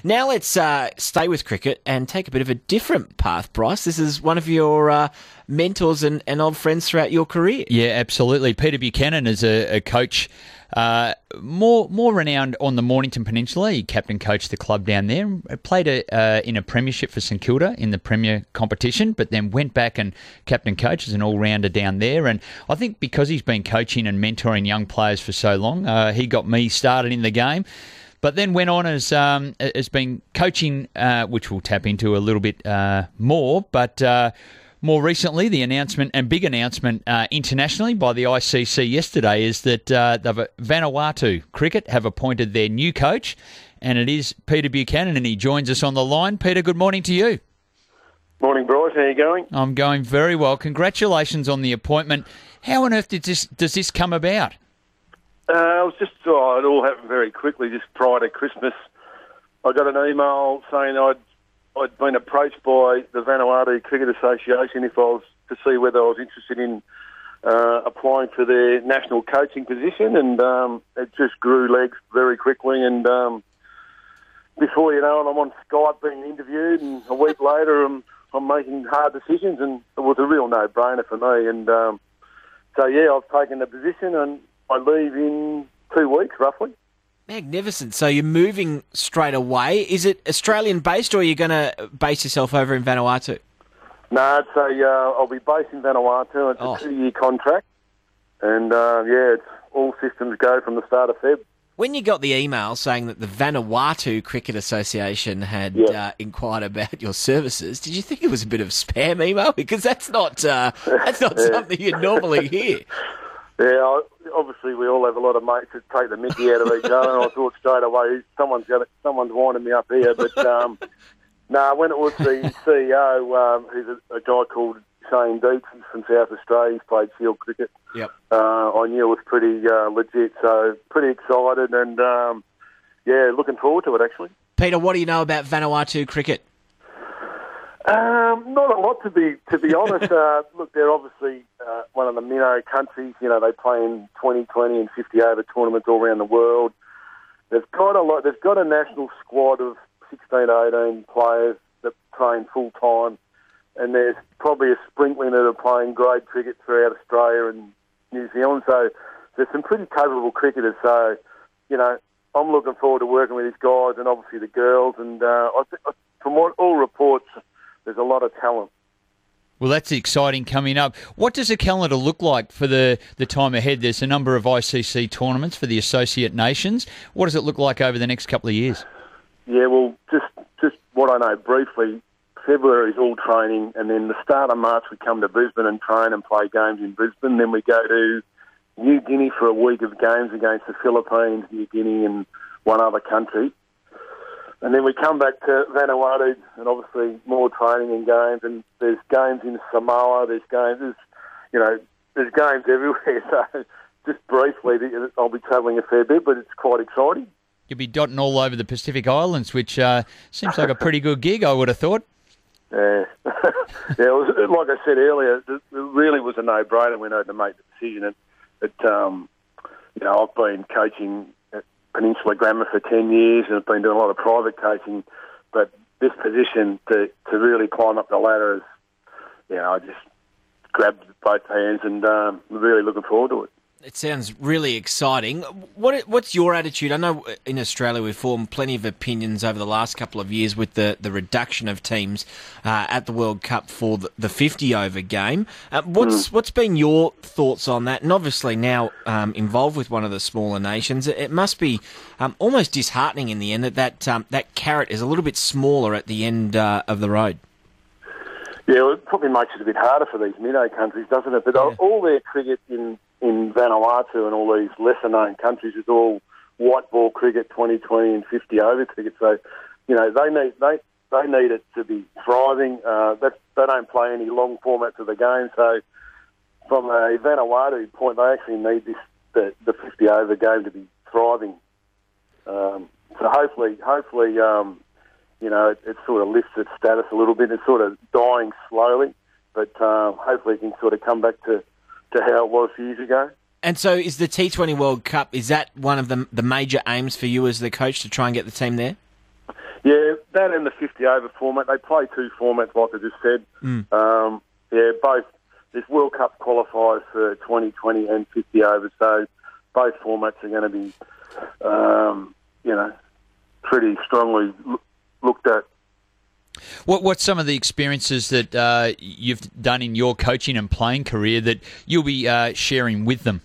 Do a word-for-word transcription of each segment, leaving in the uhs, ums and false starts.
Now let's uh, stay with cricket and take a bit of a different path, Bryce. This is one of your uh, mentors and, and old friends throughout your career. Yeah, absolutely. Peter Buchanan is a, a coach uh, more more renowned on the Mornington Peninsula. He captain coached the club down there. Played a, uh, in a premiership for St Kilda in the Premier competition, but then went back and captain coach as an all-rounder down there. And I think because he's been coaching and mentoring young players for so long, uh, he got me started in the game. But then went on as um, as been coaching, uh, which we'll tap into a little bit uh, more. But uh, more recently, the announcement and big announcement uh, internationally by the I C C yesterday is that uh, the Vanuatu Cricket have appointed their new coach, and it is Peter Buchanan, and he joins us on the line. Peter, good morning to you. Morning, Bryce. How are you going? I'm going very well. Congratulations on the appointment. How on earth did this does this come about? Uh, it was just, oh, it all happened very quickly, just prior to Christmas. I got an email saying I'd I'd been approached by the Vanuatu Cricket Association if I was to see whether I was interested in uh, applying for their national coaching position, and um, it just grew legs very quickly. And um, before you know it, I'm on Skype being interviewed, and a week later, I'm I'm making hard decisions, and it was a real no-brainer for me. And um, so, yeah, I've taken the position, and I leave in two weeks, roughly. Magnificent. So you're moving straight away. Is it Australian-based, or are you going to base yourself over in Vanuatu? No, it's a, uh, I'll be based in Vanuatu. It's Oh. a two-year contract. And, uh, yeah, it's all systems go from the start of Feb. When you got the email saying that the Vanuatu Cricket Association had Yeah. uh, inquired about your services, did you think it was a bit of spam email? Because that's not uh, that's not Yeah. something you'd normally hear. Yeah, I, obviously we all have a lot of mates that take the mickey out of each other, and I thought straight away, someone's got it, someone's winding me up here. But um, no, when it was the C E O, um, who's a, a guy called Shane Deeks from South Australia, he's played field cricket. Yep. Uh, I knew it was pretty uh, legit, so pretty excited, and um, yeah, looking forward to it actually. Peter, what do you know about Vanuatu cricket? Um, not a lot, to be to be honest. Uh, look, they're obviously uh, one of the minnow countries. You know, they play in twenty twenty and fifty over tournaments all around the world. They've got a lot. They've got a national squad of sixteen, eighteen players that train full time, and there's probably a sprinkling that are playing grade cricket throughout Australia and New Zealand. So there's some pretty capable cricketers. So, you know, I'm looking forward to working with these guys and obviously the girls. And uh, I th- from what all reports, there's a lot of talent. Well, that's exciting coming up. What does the calendar look like for the, the time ahead? There's a number of I C C tournaments for the associate nations. What does it look like over the next couple of years? Yeah, well, just just what I know briefly, February is all training, and then the start of March we come to Brisbane and train and play games in Brisbane. Then we go to New Guinea for a week of games against the Philippines, New Guinea and one other country. And then we come back to Vanuatu, and obviously more training and games. And there's games in Samoa. There's games, there's, you know, there's games everywhere. So just briefly, I'll be travelling a fair bit, but it's quite exciting. You'll be dotting all over the Pacific Islands, which uh, seems like a pretty good gig, I would have thought. Yeah, yeah. It was, like I said earlier, it really was a no-brainer when I had to make the decision. It, it um, you know, I've been coaching at Peninsula Grammar for ten years, and I've been doing a lot of private coaching. But this position to to really climb up the ladder is, you know, I just grabbed both hands and um, really looking forward to it. It sounds really exciting. What What's your attitude? I know in Australia we've formed plenty of opinions over the last couple of years with the, the reduction of teams uh, at the World Cup for the, the fifty-over game. Uh, what's mm. What's been your thoughts on that? And obviously now um, involved with one of the smaller nations, it, it must be um, almost disheartening in the end that that, um, that carrot is a little bit smaller at the end uh, of the road. Yeah, well, it probably makes it a bit harder for these minnow countries, doesn't it? But yeah. all their cricket in, in Vanuatu and all these lesser-known countries is all white ball cricket, twenty twenty and fifty over cricket. So, you know, they need they they need it to be thriving. Uh, that, they don't play any long formats of the game. So, from a Vanuatu point, they actually need this the, the fifty over game to be thriving. Um, so hopefully, hopefully. Um, You know, it, it sort of lifts its status a little bit. It's sort of dying slowly, but uh, hopefully it can sort of come back to, to how it was years ago. And so is the T twenty World Cup, is that one of the, the major aims for you as the coach to try and get the team there? Yeah, that and the fifty over format. They play two formats, like I just said. Mm. Um, yeah, both. This World Cup qualifies for twenty twenty and fifty overs, so both formats are going to be, um, you know, pretty strongly l- looked at. What What's some of the experiences that uh, you've done in your coaching and playing career that you'll be uh, sharing with them?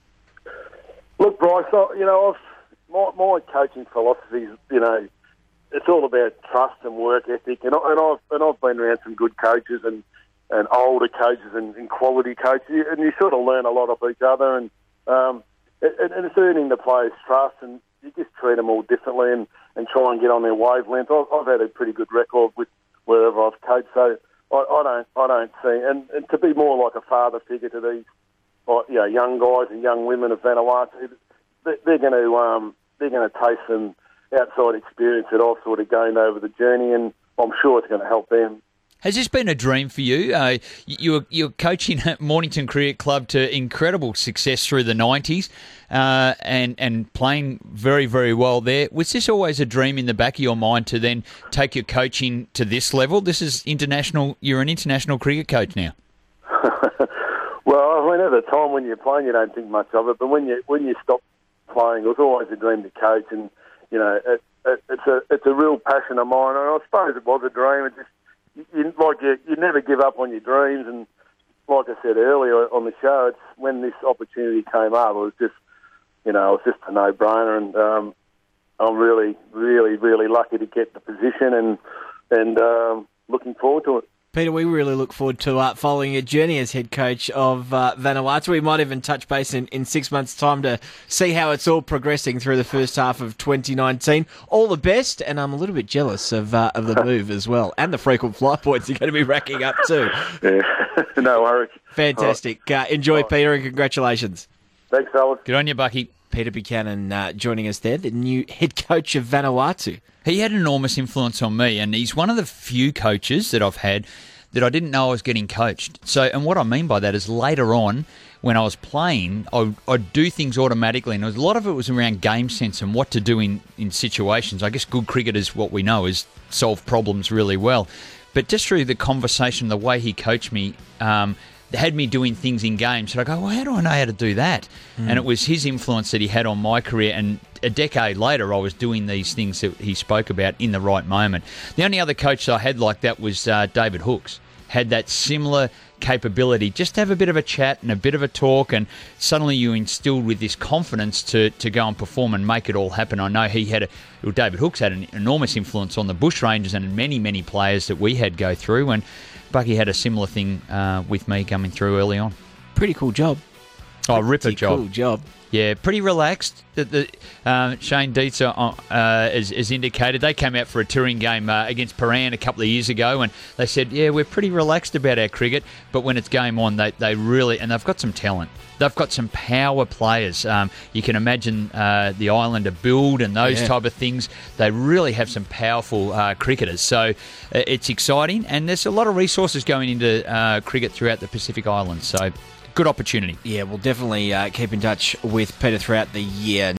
Look, Bryce, I, you know, I've, my, my coaching philosophy is, you know, it's all about trust and work ethic, and, I, and I've and I've been around some good coaches and, and older coaches and, and quality coaches, and you sort of learn a lot of each other, and um, and, and it's earning the players' trust, and you just treat them all differently and, and try and get on their wavelength. I've, I've had a pretty good record with wherever I've coached, so I, I don't I don't see, and, and to be more like a father figure to these, like, you know, young guys and young women of Vanuatu, they, they're going to um, they're going to taste some outside experience that I've sort of gained over the journey, and I'm sure it's going to help them. Has this been a dream for you? Uh, you're, you're coaching at Mornington Cricket Club to incredible success through the nineties uh, and, and playing very, very well there. Was this always a dream in the back of your mind to then take your coaching to this level? This is international. You're an international cricket coach now. Well, I mean, at the time when you're playing, you don't think much of it. But when you when you stop playing, it was always a dream to coach. And, you know, it, it, it's a it's a real passion of mine. And I suppose it was a dream. It just You, like you, you never give up on your dreams, and like I said earlier on the show, it's when this opportunity came up, it was just, you know, it was just a no-brainer, and um, I'm really, really, really lucky to get the position, and and um, looking forward to it. Peter, we really look forward to uh, following your journey as head coach of uh, Vanuatu. We might even touch base in, in six months' time to see how it's all progressing through the first half of twenty nineteen. All the best, and I'm a little bit jealous of uh, of the move as well, and the frequent flight points you're going to be racking up too. Yeah, no worries. Fantastic. Uh, enjoy, Right. Peter, and congratulations. Thanks, fellas. Good on you, Bucky. Peter Buchanan uh, joining us there, the new head coach of Vanuatu. He had an enormous influence on me, and he's one of the few coaches that I've had that I didn't know I was getting coached. So, and what I mean by that is later on, when I was playing, I, I'd do things automatically, and a lot of it was around game sense and what to do in, in situations. I guess good cricketers, what we know, is solve problems really well. But just through the conversation, the way he coached me, um, had me doing things in games. And I go, well, how do I know how to do that? Mm. And it was his influence that he had on my career. And a decade later, I was doing these things that he spoke about in the right moment. The only other coach I had like that was uh, David Hooks. Had that similar capability, just to have a bit of a chat and a bit of a talk, and suddenly you instilled with this confidence to, to go and perform and make it all happen. I know he had a, well, David Hooks had an enormous influence on the Bush Rangers and many, many players that we had go through, and Bucky had a similar thing uh, with me coming through early on. Pretty cool job. Oh, ripper Pretty job. Cool job. Yeah, pretty relaxed. The, the, uh, Shane Dietzer uh, has, has indicated they came out for a touring game uh, against Paran a couple of years ago, and they said, yeah, we're pretty relaxed about our cricket, but when it's game on, they, they really, and they've got some talent. They've got some power players. Um, you can imagine uh, the Islander build and those yeah. type of things. They really have some powerful uh, cricketers. So uh, it's exciting, and there's a lot of resources going into uh, cricket throughout the Pacific Islands. So good opportunity. Yeah, we'll definitely uh, keep in touch with Peter throughout the year.